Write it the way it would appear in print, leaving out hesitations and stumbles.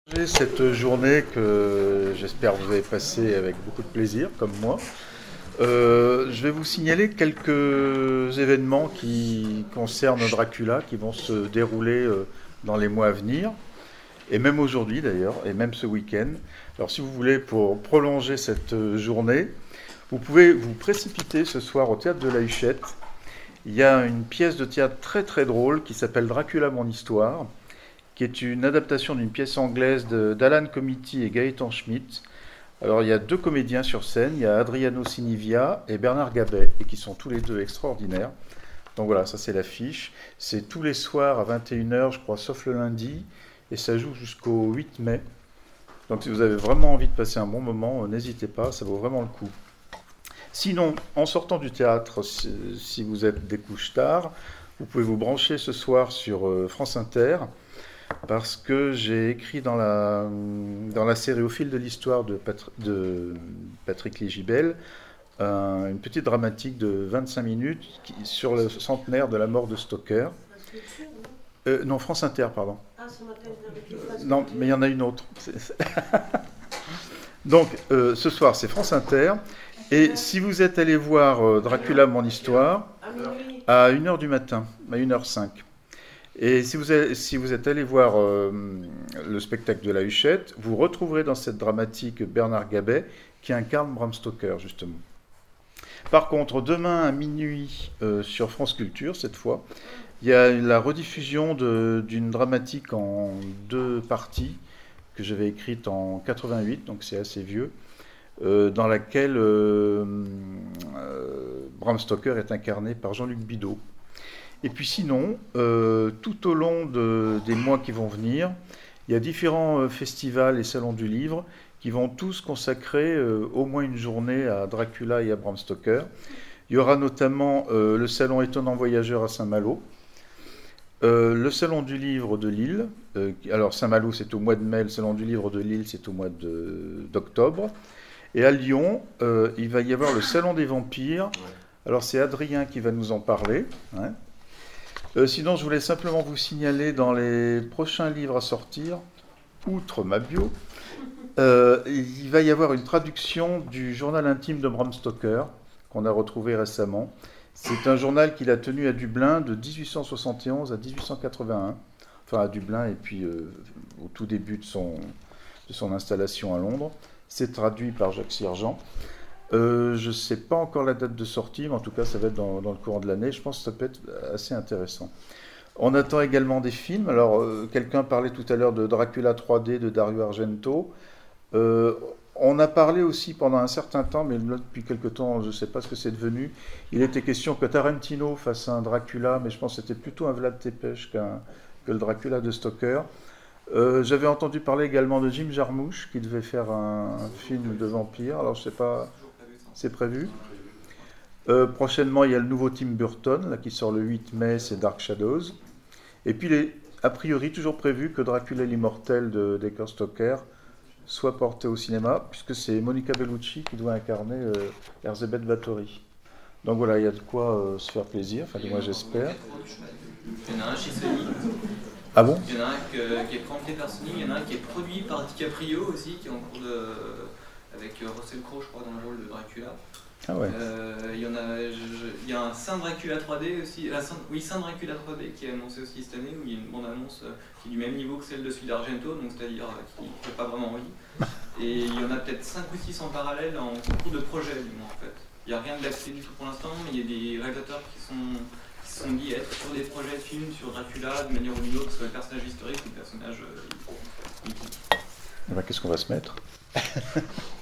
Cette journée que j'espère vous avez passée avec beaucoup de plaisir, comme moi, je vais vous signaler quelques événements qui concernent Dracula, qui vont se dérouler dans les mois à venir, et même aujourd'hui d'ailleurs, et même ce week-end. Alors si vous voulez, pour prolonger cette journée, vous pouvez vous précipiter ce soir au Théâtre de la Huchette. Il y a une pièce de théâtre très très drôle qui s'appelle Dracula, mon histoire, qui est une adaptation d'une pièce anglaise d'Alan Comity et Gaëtan Schmitt. Alors il y a deux comédiens sur scène, il y a Adriano Sinivia et Bernard Gabet, et qui sont tous les deux extraordinaires. Donc voilà, ça c'est l'affiche. C'est tous les soirs à 21h, je crois, sauf le lundi, et ça joue jusqu'au 8 mai. Donc si vous avez vraiment envie de passer un bon moment, n'hésitez pas, ça vaut vraiment le coup. Sinon, en sortant du théâtre, si vous êtes des couches tard, vous pouvez vous brancher ce soir sur France Inter, parce que j'ai écrit dans la série Au fil de l'histoire de Patrick Légibel une petite dramatique de 25 minutes sur le centenaire de la mort de Stoker. Non, France Inter, pardon. Non, mais il y en a une autre. Donc, ce soir, c'est France Inter. Et si vous êtes allé voir Dracula, mon histoire, à 1h du matin, à 1h05. Et si vous êtes allé voir le spectacle de la Huchette, vous retrouverez dans cette dramatique Bernard Gabet qui incarne Bram Stoker, justement. Par contre, demain à minuit sur France Culture, cette fois, il y a la rediffusion d'une dramatique en deux parties que j'avais écrite en 88, donc c'est assez vieux, dans laquelle Bram Stoker est incarné par Jean-Luc Bidault. Et puis sinon, tout au long des mois qui vont venir, il y a différents festivals et salons du livre qui vont tous consacrer au moins une journée à Dracula et à Bram Stoker. Il y aura notamment le salon Étonnant Voyageur à Saint-Malo, le salon du livre de Lille. Alors Saint-Malo c'est au mois de mai, le salon du livre de Lille c'est au mois d'octobre. Et à Lyon, il va y avoir le salon des vampires. Alors c'est Adrien qui va nous en parler, hein. Sinon, je voulais simplement vous signaler dans les prochains livres à sortir, outre ma bio, il va y avoir une traduction du journal intime de Bram Stoker, qu'on a retrouvé récemment. C'est un journal qu'il a tenu à Dublin de 1871 à 1881, enfin à Dublin et puis au tout début de son installation à Londres. C'est traduit par Jacques Sirgent. Je ne sais pas encore la date de sortie, mais en tout cas, ça va être dans le courant de l'année. Je pense que ça peut être assez intéressant. On attend également des films. Alors, quelqu'un parlait tout à l'heure de Dracula 3D de Dario Argento. On a parlé aussi pendant un certain temps, mais là, depuis quelque temps, je ne sais pas ce que c'est devenu. Il était question que Tarantino fasse un Dracula, mais je pense que c'était plutôt un Vlad Tepes que le Dracula de Stoker. J'avais entendu parler également de Jim Jarmusch, qui devait faire un film de vampire. Alors, je ne sais pas... C'est prévu. Prochainement, il y a le nouveau Tim Burton, là, qui sort le 8 mai, c'est Dark Shadows. Et puis, il est a priori toujours prévu que Dracula l'immortel de Decker Stoker soit porté au cinéma, puisque c'est Monica Bellucci qui doit incarner Erzébeth Báthory. Donc voilà, il y a de quoi se faire plaisir, enfin, du moins j'espère. Il y en a un chez Sony. Ah bon? Il y en a un qui est présenté par Sony, il y en a un qui est produit par DiCaprio aussi, qui est en cours de... avec Russell Crowe, je crois, dans le rôle de Dracula. Ah ouais. Il y a un Saint Dracula 3D aussi, Saint Dracula 3D qui est annoncé aussi cette année, où il y a une bande-annonce qui est du même niveau que celle de celui d'Argento, donc c'est-à-dire qui ne fait pas vraiment envie. Et il y en a peut-être 5 ou 6 en parallèle en cours de projet, du moins, en fait. Il n'y a rien d'acté du tout pour l'instant, mais il y a des réalisateurs qui se sont dit être sur des projets de films sur Dracula de manière ou d'une autre, que ce soit le personnage historique ou le personnage mythique. Eh ben, qu'est-ce qu'on va se mettre?